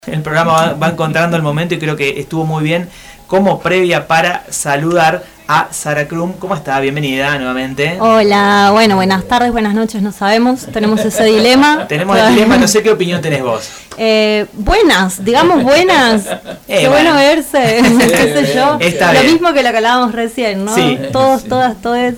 El programa va encontrando el momento y creo que estuvo muy bien como previa para saludar a Sara Krum. ¿Cómo está? Bienvenida nuevamente. Hola, bueno, buenas tardes, buenas noches, no sabemos, tenemos ese dilema. Tenemos el dilema, no sé qué opinión tenés vos. Buenas, digamos buenas. Qué bueno verse, qué sé yo. Está Lo bien. mismo que lo que hablábamos recién, ¿no? Sí. Todos, todas, todes.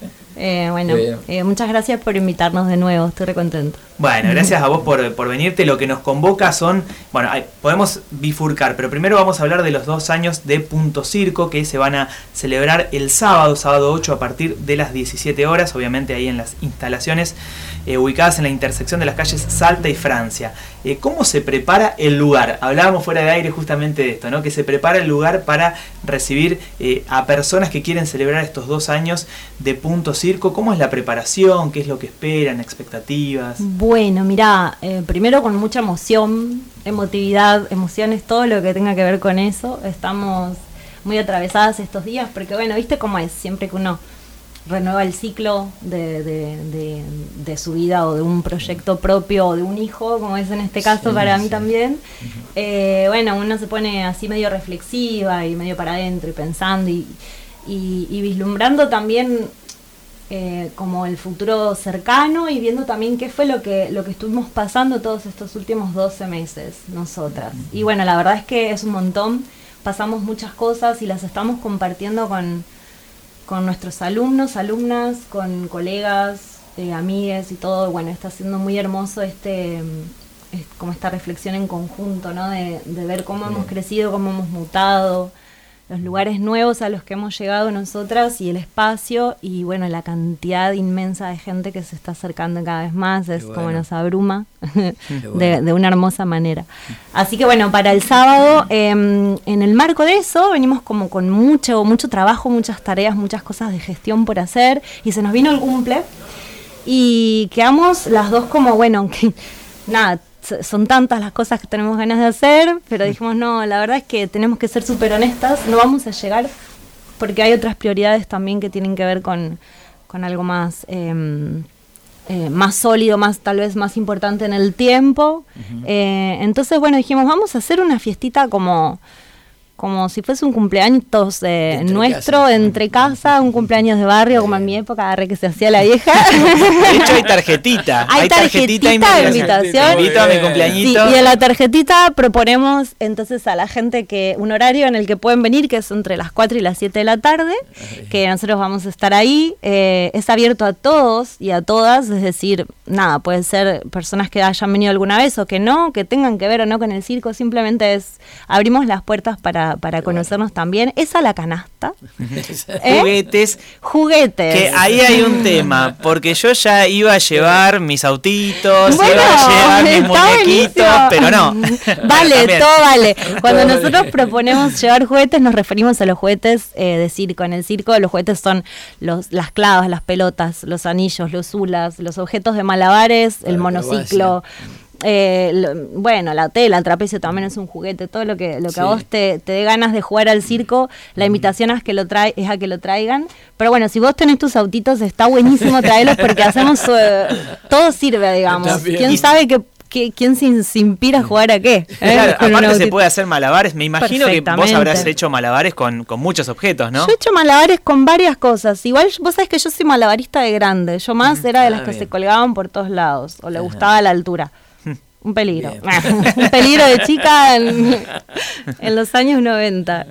Muchas gracias por invitarnos de nuevo, estoy recontenta. Bueno, gracias a vos por venirte. Lo que nos convoca son, bueno, podemos bifurcar, pero primero vamos a hablar de los 2 años de Punto Circo que se van a celebrar el sábado 8 a partir de las 17 horas, obviamente ahí en las instalaciones ubicadas en la intersección de las calles Salta y Francia. ¿Cómo se prepara el lugar? Hablábamos fuera de aire justamente de esto, ¿no? Que se prepara el lugar para recibir a personas que quieren celebrar estos 2 años de Punto Circo. ¿Cómo es la preparación? ¿Qué es lo que esperan? ¿Expectativas? Bueno, mirá, primero con mucha emoción, emotividad, emociones, todo lo que tenga que ver con eso. Estamos muy atravesadas estos días porque, bueno, viste cómo es, siempre que uno renueva el ciclo de su vida o de un proyecto propio o de un hijo, como es en este caso para mí también, uno se pone así medio reflexiva y medio para adentro y pensando y vislumbrando también como el futuro cercano y viendo también qué fue lo que estuvimos pasando todos estos últimos 12 meses nosotras. Y bueno, la verdad es que es un montón, pasamos muchas cosas y las estamos compartiendo con nuestros alumnos, alumnas, con colegas, amigues y todo. Bueno, está siendo muy hermoso como esta reflexión en conjunto, ¿no? De ver cómo hemos crecido, cómo hemos mutado, los lugares nuevos a los que hemos llegado nosotras y el espacio y bueno, la cantidad inmensa de gente que se está acercando cada vez más, es como nos abruma de una hermosa manera. Así que bueno, para el sábado, en el marco de eso, venimos como con mucho trabajo, muchas tareas, muchas cosas de gestión por hacer y se nos vino el cumple y quedamos las dos como, bueno, que nada, son tantas las cosas que tenemos ganas de hacer, pero dijimos, no, la verdad es que tenemos que ser súper honestas, no vamos a llegar porque hay otras prioridades también que tienen que ver con algo más más sólido, tal vez más importante en el tiempo. Entonces, bueno, dijimos, vamos a hacer una fiestita como si fuese un cumpleaños nuestro, entre casa, un cumpleaños de barrio, como en mi época, que se hacía la vieja. De hecho, hay tarjetita. Hay tarjetita de invitación. Te invito a mi cumpleañito. Sí, y en la tarjetita proponemos entonces a la gente que un horario en el que pueden venir, que es entre las 4 y las 7 de la tarde, que nosotros vamos a estar ahí. Es abierto a todos y a todas, es decir, nada, pueden ser personas que hayan venido alguna vez o que no, que tengan que ver o no con el circo, simplemente abrimos las puertas para conocernos también. Es a la canasta. Juguetes. Que ahí hay un tema, porque yo ya iba a llevar mis autitos, iba a llevar mis muñequitos, pero no. Vale, todo vale. Cuando nosotros proponemos llevar juguetes, nos referimos a los juguetes de circo. En el circo los juguetes son las clavas, las pelotas, los anillos, los hulas, los objetos de malabares, el monociclo. La tela, el trapecio también es un juguete, todo lo que a vos te dé ganas de jugar al circo, la invitación es a que lo traigan, pero bueno, si vos tenés tus autitos está buenísimo traerlos porque hacemos, todo sirve, digamos, quién sabe quién se inspira a jugar a qué. Claro, aparte se puede hacer malabares, me imagino que vos habrás hecho malabares con muchos objetos, ¿no? Yo he hecho malabares con varias cosas, igual vos sabés que yo soy malabarista de grande, yo más era de las que se colgaban por todos lados, o le gustaba la altura. Un peligro. Un peligro de chica en los años 90.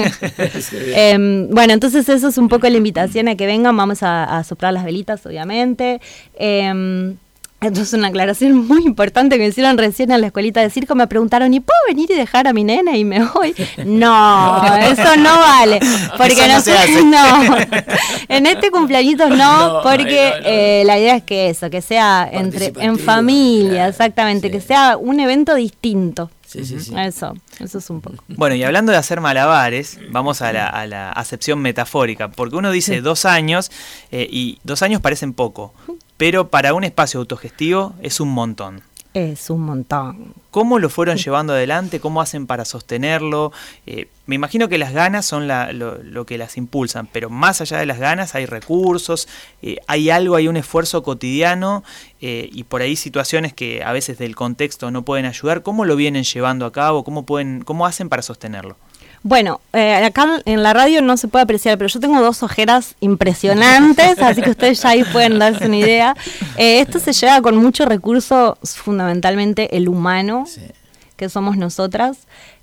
Entonces eso es un poco la invitación a que vengan. Vamos a soplar las velitas, obviamente. Entonces una aclaración muy importante que me hicieron recién en la escuelita de circo. Me preguntaron, ¿y puedo venir y dejar a mi nena y me voy? No, eso no vale. Porque no se hace. No. En este cumpleañitos no, porque la idea es que sea en familia, exactamente, que sea un evento distinto. Sí. Eso es un poco. Bueno, y hablando de hacer malabares, vamos a la acepción metafórica, porque uno dice 2 años, y 2 años parecen poco, pero para un espacio autogestivo es un montón. Es un montón. ¿Cómo lo fueron llevando adelante? ¿Cómo hacen para sostenerlo? Me imagino que las ganas son lo que las impulsan, pero más allá de las ganas hay recursos, hay un esfuerzo cotidiano y por ahí situaciones que a veces del contexto no pueden ayudar. ¿Cómo lo vienen llevando a cabo? ¿Cómo hacen para sostenerlo? Bueno, acá en la radio no se puede apreciar, pero yo tengo 2 ojeras impresionantes, así que ustedes ya ahí pueden darse una idea. Esto se lleva con mucho recurso, fundamentalmente el humano, sí, que somos nosotras.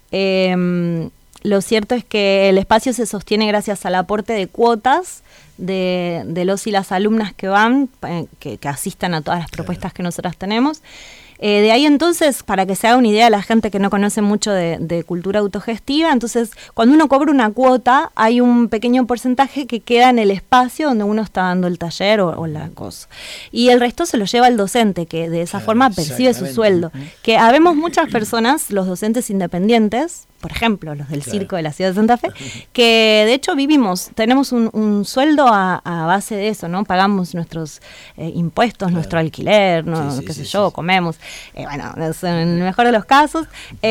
Lo cierto es que el espacio se sostiene gracias al aporte de cuotas de los y las alumnas que van, que asistan a todas las propuestas que nosotras tenemos. De ahí entonces, para que se haga una idea la gente que no conoce mucho de cultura autogestiva, entonces cuando uno cobra una cuota hay un pequeño porcentaje que queda en el espacio donde uno está dando el taller o la cosa. Y el resto se lo lleva el docente, que de esa forma percibe su sueldo. Que habemos muchas personas, los docentes independientes, por ejemplo, los del circo de la ciudad de Santa Fe, que de hecho tenemos un sueldo a base de eso, ¿no? Pagamos nuestros impuestos, nuestro alquiler, ¿no? Comemos. Bueno, en el mejor de los casos.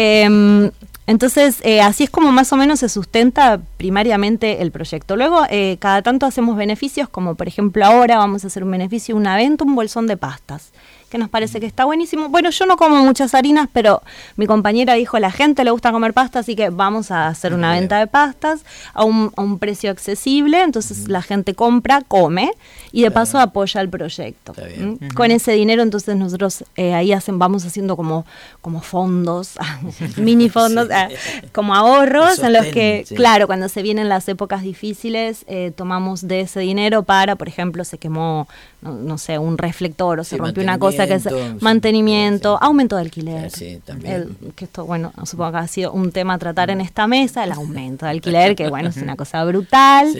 Entonces, así es como más o menos se sustenta primariamente el proyecto. Luego, cada tanto hacemos beneficios, como por ejemplo ahora vamos a hacer un beneficio, una venta, un bolsón de pastas, que nos parece que está buenísimo. Bueno, yo no como muchas harinas, pero mi compañera dijo, a la gente le gusta comer pasta, así que vamos a hacer una venta de pastas a un precio accesible, entonces la gente compra, come, y de paso apoya el proyecto. Con ese dinero, entonces nosotros ahí vamos haciendo como fondos, mini fondos, como ahorros, en los que, claro, cuando se vienen las épocas difíciles, tomamos de ese dinero para, por ejemplo, se quemó, no sé, un reflector, o se rompió una cosa, que es mantenimiento, aumento de alquiler. También. Que esto, bueno, supongo que ha sido un tema a tratar en esta mesa, el aumento de alquiler, que bueno, es una cosa brutal.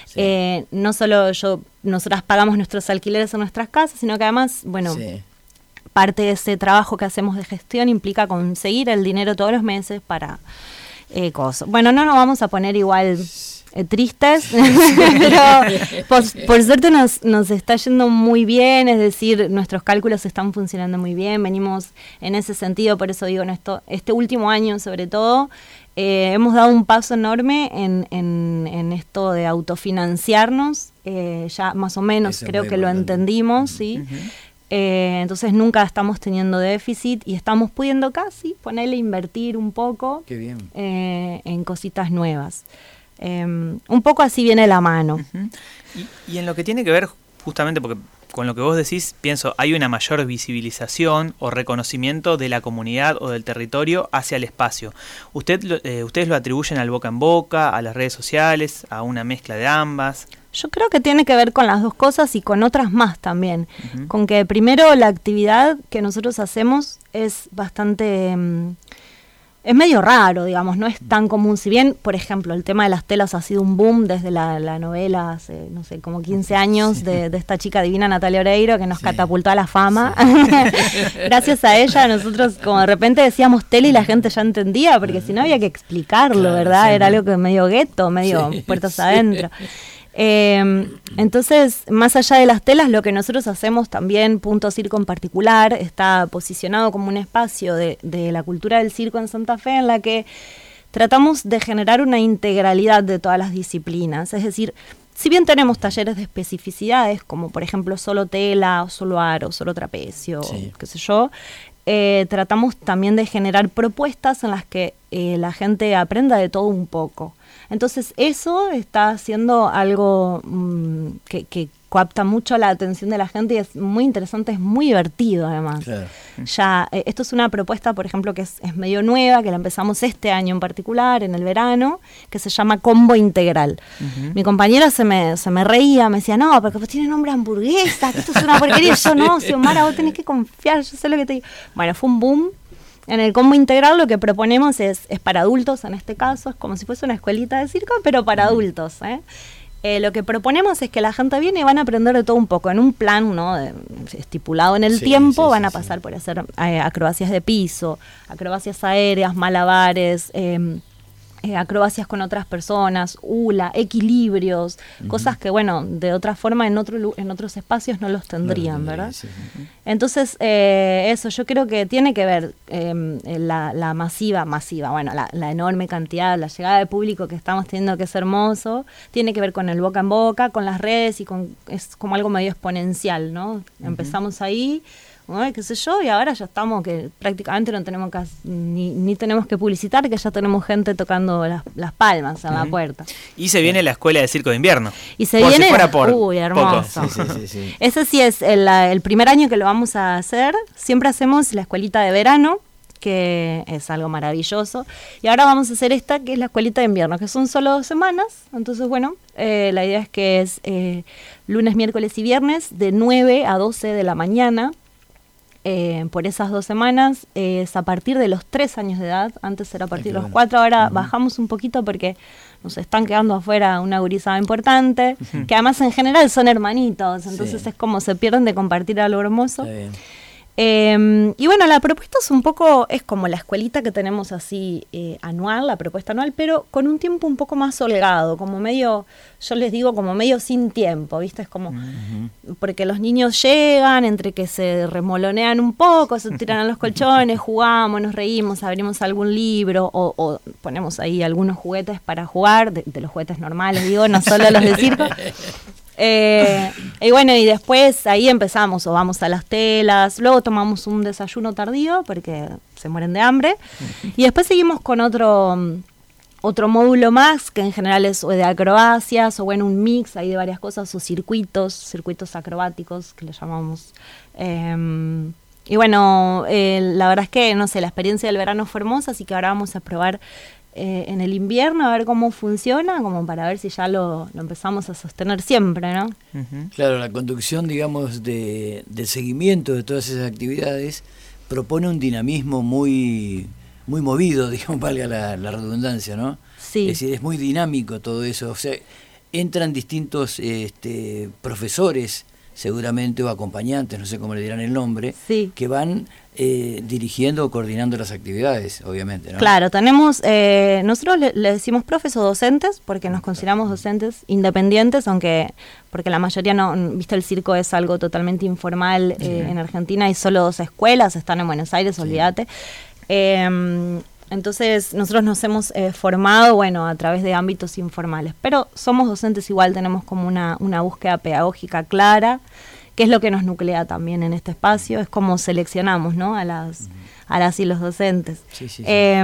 No solo nosotras pagamos nuestros alquileres en nuestras casas, sino que además, bueno, parte de ese trabajo que hacemos de gestión implica conseguir el dinero todos los meses para cosas. Bueno, no nos vamos a poner igual tristes, pero por suerte nos está yendo muy bien, es decir, nuestros cálculos están funcionando muy bien, venimos en ese sentido, por eso digo, este último año sobre todo, hemos dado un paso enorme en esto de autofinanciarnos, ya más o menos eso creo que lo entendimos, ¿sí? Entonces nunca estamos teniendo déficit y estamos pudiendo casi ponerle invertir un poco. Qué bien. En cositas nuevas. Un poco así viene la mano. Y en lo que tiene que ver justamente, porque con lo que vos decís, pienso, hay una mayor visibilización o reconocimiento de la comunidad o del territorio hacia el espacio. ¿Ustedes lo atribuyen al boca en boca, a las redes sociales, a una mezcla de ambas? Yo creo que tiene que ver con las dos cosas y con otras más también. Con que primero la actividad que nosotros hacemos es bastante... es medio raro, digamos, no es tan común. Si bien, por ejemplo, el tema de las telas ha sido un boom desde la novela hace, no sé, como 15 años de esta chica divina Natalia Oreiro, que nos catapultó a la fama. Gracias a ella nosotros como de repente decíamos tela y la gente ya entendía, porque si no había que explicarlo, ¿verdad? Era algo que medio gueto, medio puertas adentro. Entonces, más allá de las telas, lo que nosotros hacemos también, Punto Circo en particular, está posicionado como un espacio de la cultura del circo en Santa Fe, en la que tratamos de generar una integralidad de todas las disciplinas. Es decir, si bien tenemos talleres de especificidades, como por ejemplo solo tela, o solo aro, solo trapecio, qué sé yo, tratamos también de generar propuestas en las que la gente aprenda de todo un poco. Entonces eso está haciendo algo que capta mucho la atención de la gente y es muy interesante, es muy divertido además. Claro. Ya, esto es una propuesta, por ejemplo, que es medio nueva, que la empezamos este año en particular, en el verano, que se llama Combo Integral. Mi compañera se me reía, me decía, no, porque pues tiene nombre hamburguesa, que esto es una porquería. Yo no, Xiomara, vos tenés que confiar, yo sé lo que te digo. Bueno, fue un boom. En el Combo Integral lo que proponemos es para adultos, en este caso, es como si fuese una escuelita de circo, pero para adultos, lo que proponemos es que la gente viene y van a aprender de todo un poco, en un plan, ¿no?, estipulado en el tiempo, van a pasar por hacer acrobacias de piso, acrobacias aéreas, malabares, acrobacias con otras personas, hula, equilibrios, cosas que, bueno, de otra forma en otros espacios no los tendrían, ¿verdad? Sí. Entonces, eso, yo creo que tiene que ver la masiva, bueno, la enorme cantidad, la llegada de público que estamos teniendo, que es hermoso, tiene que ver con el boca en boca, con las redes es como algo medio exponencial, ¿no? Empezamos ahí, qué sé yo, y ahora ya estamos que prácticamente no tenemos ni tenemos que publicitar, que ya tenemos gente tocando las palmas en la puerta. Y se viene la escuela de circo de invierno. Y se viene, si fuera por uy, hermoso. Sí. Ese sí es el primer año que lo vamos a hacer. Siempre hacemos la escuelita de verano, que es algo maravilloso. Y ahora vamos a hacer esta, que es la escuelita de invierno, que son solo 2 semanas. Entonces, bueno, la idea es que es lunes, miércoles y viernes, de 9 a 12 de la mañana. Por esas 2 semanas, es a partir de los 3 años de edad. Antes era a partir de los 4, ahora bajamos un poquito porque nos están quedando afuera una gurizada importante, que además en general son hermanitos, entonces es como se pierden de compartir algo hermoso. Está bien. Y bueno, la propuesta es como la escuelita que tenemos así anual, la propuesta anual, pero con un tiempo un poco más holgado, como medio, yo les digo, como medio sin tiempo, ¿viste? Es como, porque los niños llegan, entre que se remolonean un poco, se tiran a los colchones, jugamos, nos reímos, abrimos algún libro o ponemos ahí algunos juguetes para jugar, de los juguetes normales, digo, no solo los de circo. Y bueno, y después ahí empezamos, o vamos a las telas, luego tomamos un desayuno tardío porque se mueren de hambre, y después seguimos con otro módulo más, que en general es o de acrobacias, o bueno, un mix ahí de varias cosas, o circuitos acrobáticos, que le llamamos. Y bueno, la verdad es que, no sé, la experiencia del verano fue hermosa, así que ahora vamos a probar en el invierno, a ver cómo funciona, como para ver si ya lo empezamos a sostener siempre, ¿no? Claro, la conducción, digamos, del seguimiento de todas esas actividades propone un dinamismo muy movido, digamos, valga la redundancia, ¿no? Sí. Es decir, es muy dinámico todo eso, o sea, entran distintos profesores, seguramente, o acompañantes, no sé cómo le dirán el nombre, que van dirigiendo o coordinando las actividades, obviamente, ¿no? Claro, tenemos, nosotros le decimos profes o docentes, porque nos consideramos docentes independientes, porque la mayoría no, viste, el circo es algo totalmente informal. En Argentina hay solo 2 escuelas, están en Buenos Aires, olvídate. Entonces nosotros nos hemos formado, bueno, a través de ámbitos informales, pero somos docentes igual, tenemos como una búsqueda pedagógica clara, que es lo que nos nuclea también en este espacio, es como seleccionamos, ¿no? a las y los docentes. Sí.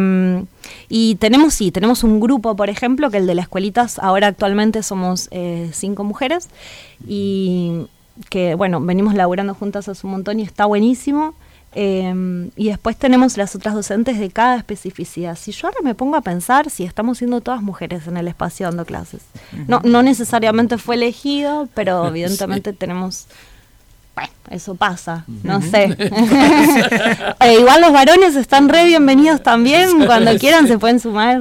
Y tenemos un grupo, por ejemplo, que el de las escuelitas, ahora actualmente somos 5 mujeres, y que, bueno, venimos laburando juntas hace un montón y está buenísimo. Y después tenemos las otras docentes de cada especificidad. Si yo ahora me pongo a pensar, si estamos siendo todas mujeres en el espacio dando clases. No necesariamente fue elegido, pero evidentemente tenemos... Bueno, eso pasa, no sé. Igual los varones están re bienvenidos también, cuando quieran se pueden sumar.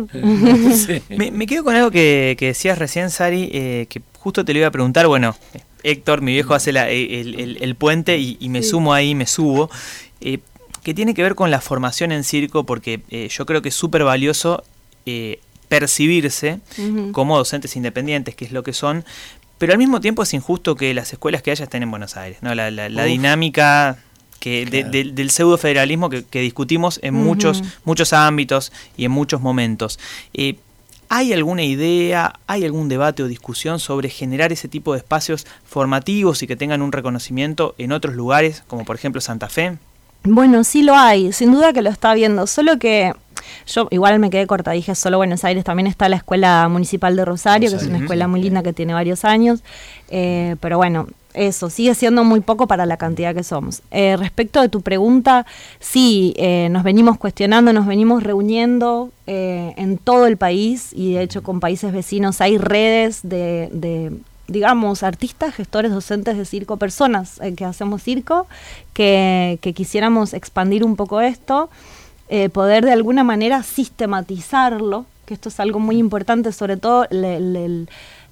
Me quedo con algo que decías recién, Sari, que justo te lo iba a preguntar. Bueno, Héctor, mi viejo, hace el puente y me sumo ahí, me subo. Que tiene que ver con la formación en circo, porque yo creo que es súper valioso percibirse como docentes independientes, que es lo que son, pero al mismo tiempo es injusto que las escuelas que haya estén en Buenos Aires, ¿no? La dinámica que del pseudo federalismo que discutimos en muchos ámbitos y en muchos momentos. ¿Hay alguna idea, hay algún debate o discusión sobre generar ese tipo de espacios formativos y que tengan un reconocimiento en otros lugares, como por ejemplo Santa Fe? Bueno, sí lo hay, sin duda que lo está viendo, solo que yo igual me quedé corta, dije solo Buenos Aires, también está la Escuela Municipal de Rosario, que es una escuela muy linda que tiene varios años, pero bueno, eso, sigue siendo muy poco para la cantidad que somos. Respecto de tu pregunta, sí, nos venimos cuestionando, nos venimos reuniendo en todo el país, y de hecho con países vecinos hay redes de digamos, artistas, gestores, docentes de circo, personas que hacemos circo, que quisiéramos expandir un poco esto, poder de alguna manera sistematizarlo, que esto es algo muy importante, sobre todo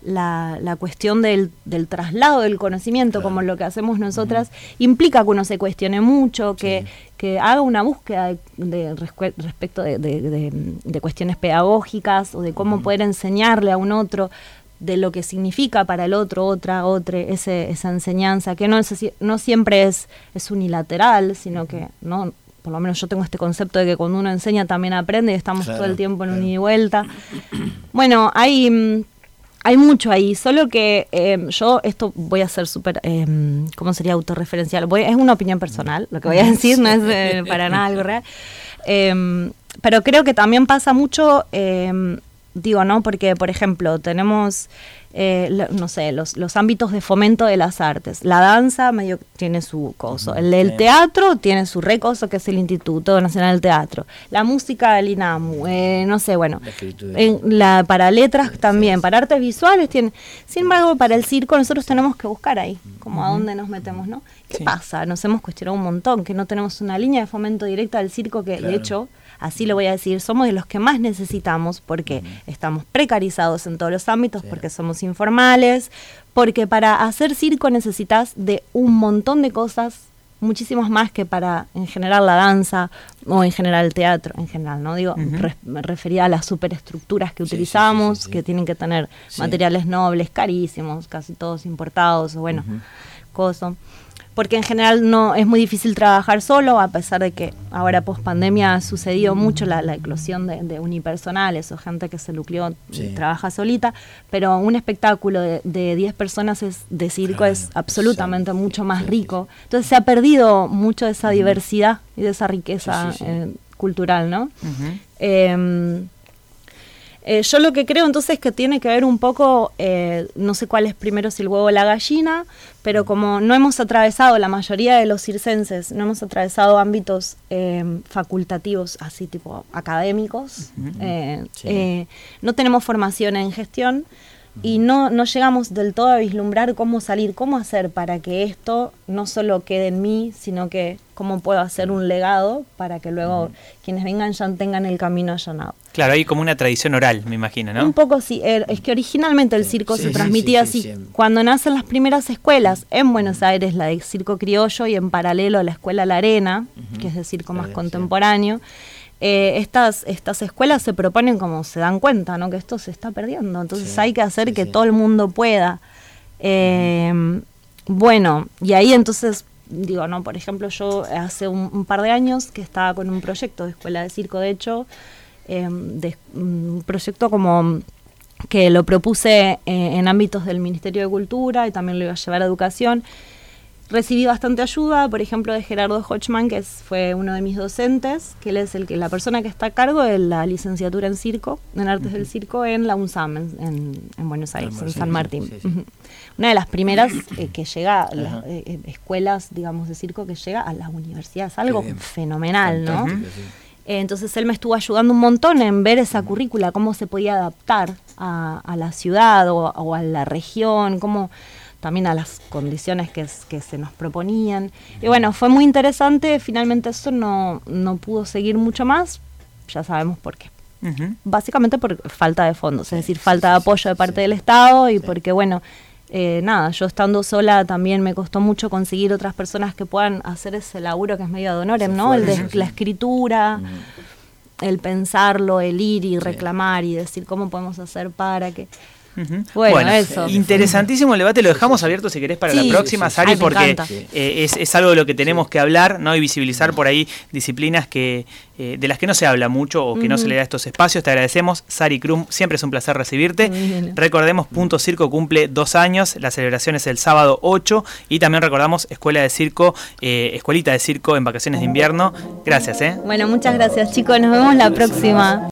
la cuestión del traslado del conocimiento, como lo que hacemos nosotras, implica que uno se cuestione mucho, que haga una búsqueda respecto de cuestiones pedagógicas o de cómo poder enseñarle a un otro, de lo que significa para el otro, esa enseñanza, que no siempre es unilateral, sino que no, por lo menos yo tengo este concepto de que cuando uno enseña también aprende y estamos todo el tiempo en un ida y vuelta. Bueno, hay mucho ahí, solo que yo esto voy a ser súper, ¿cómo sería autorreferencial? Es una opinión personal, lo que voy a decir no es para nada algo real, pero creo que también pasa mucho, digo, ¿no? Porque, por ejemplo, tenemos, no sé, los ámbitos de fomento de las artes. La danza medio tiene su coso. El del teatro tiene su recoso, que es el Instituto Nacional del Teatro. La música del INAMU, no sé, bueno. Para letras también, para artes visuales tiene. Sin embargo, para el circo nosotros tenemos que buscar ahí, como a dónde nos metemos, ¿no? ¿Qué pasa? Nos hemos cuestionado un montón, que no tenemos una línea de fomento directa del circo que, de hecho, así lo voy a decir, somos de los que más necesitamos porque estamos precarizados en todos los ámbitos, porque somos informales, porque para hacer circo necesitas de un montón de cosas, muchísimos más que para, en general, la danza o en general el teatro, en general, ¿no? Digo, me refería a las superestructuras que utilizamos, que tienen que tener materiales nobles, carísimos, casi todos importados, o bueno, cosas. Porque en general no es muy difícil trabajar solo, a pesar de que ahora post pandemia ha sucedido mucho la eclosión de unipersonales o gente que se nucleó y trabaja solita, pero un espectáculo de 10 personas de circo es absolutamente mucho más rico. Entonces se ha perdido mucho de esa diversidad y de esa riqueza cultural, ¿no? Yo lo que creo entonces que tiene que ver un poco, no sé cuál es primero, si el huevo o la gallina, pero como no hemos atravesado, la mayoría de los circenses, no hemos atravesado ámbitos facultativos, así tipo académicos, no tenemos formación en gestión y no llegamos del todo a vislumbrar cómo salir, cómo hacer para que esto no solo quede en mí, sino que cómo puedo hacer un legado para que luego quienes vengan ya tengan el camino allanado. Claro, hay como una tradición oral, me imagino, ¿no? Un poco sí, es que originalmente el circo se transmitía así. Cuando nacen las primeras escuelas, en Buenos Aires la de circo criollo y en paralelo la escuela La Arena, que es de circo más contemporáneo, estas escuelas se proponen, como se dan cuenta, ¿no? Que esto se está perdiendo, entonces hay que hacer que todo el mundo pueda. Bueno, y ahí entonces, digo, no, por ejemplo, yo hace un par de años que estaba con un proyecto de escuela de circo, de hecho, un proyecto como que lo propuse en ámbitos del Ministerio de Cultura y también lo iba a llevar a Educación. Recibí bastante ayuda, por ejemplo, de Gerardo Hochman, que fue uno de mis docentes, que él es la persona que está a cargo de la licenciatura en circo, en artes del circo, en la UNSAM, en Buenos Aires, en San Martín. Una de las primeras que llega, las escuelas, digamos, de circo que llega a las universidades, algo fenomenal, ¿no? Entonces él me estuvo ayudando un montón en ver esa currícula, cómo se podía adaptar a la ciudad o a la región, cómo también a las condiciones que se nos proponían. Y bueno, fue muy interesante. Finalmente eso no pudo seguir mucho más. Ya sabemos por qué. Básicamente por falta de fondos, es decir, falta de apoyo de parte del Estado y porque, bueno, yo estando sola también me costó mucho conseguir otras personas que puedan hacer ese laburo que es medio ad honorem, ¿no? El de la escritura, el pensarlo, el ir y reclamar y decir cómo podemos hacer para que... Bueno, eso. Interesantísimo el debate, lo dejamos abierto si querés para la próxima, Sari, porque es algo de lo que tenemos que hablar, ¿no? Y visibilizar por ahí disciplinas que de las que no se habla mucho o que no se le da estos espacios. Te agradecemos, Sari Krum, siempre es un placer recibirte. Recordemos, Punto Circo cumple 2 años, la celebración es el sábado 8 y también recordamos Escuelita de Circo en vacaciones de invierno. Gracias, Bueno, muchas gracias, chicos, nos vemos la próxima.